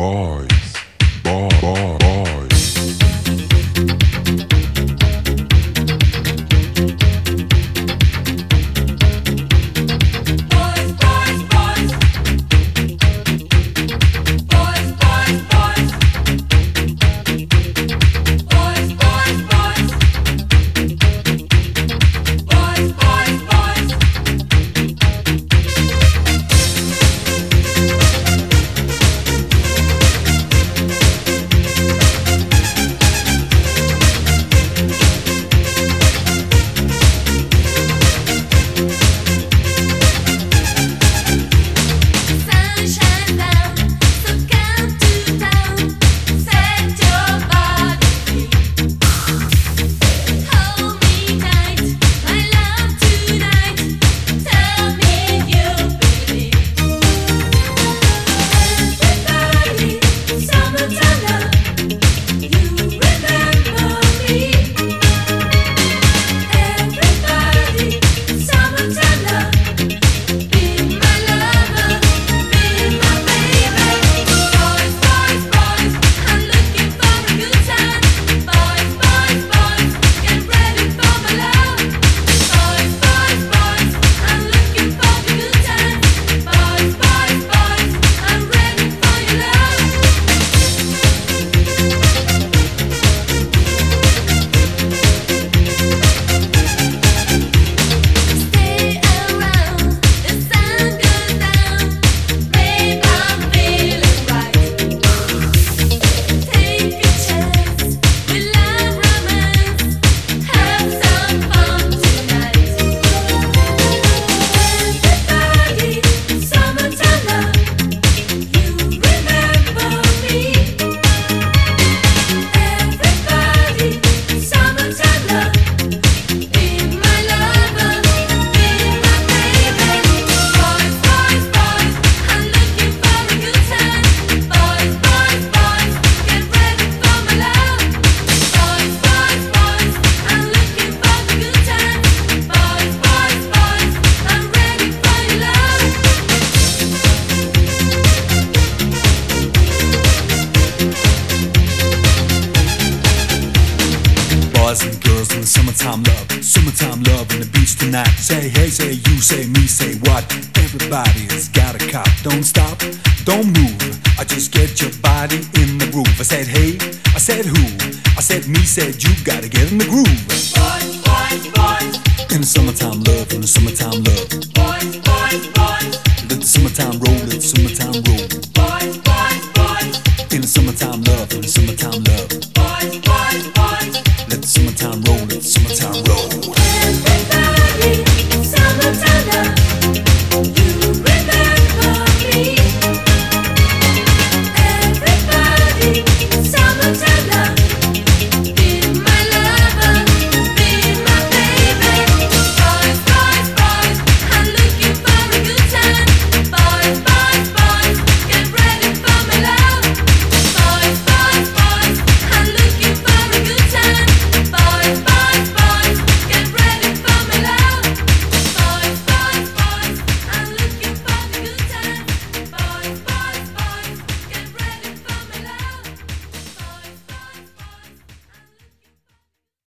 boys, boys. Boys and girls in the summertime love on the beach tonight. Say hey, say you, say me, say what? Everybody's got a cop. Don't stop, don't move. I just get your body in the groove. I said hey, I said who? I said me, said you. Gotta get in the groove. Boys, boys, boys. In the summertime love, in the summertime love. Boys, boys, boys. Let the summertime roll, let the summertime roll. Boys, boys, boys. In the summertime love, in the summertime love.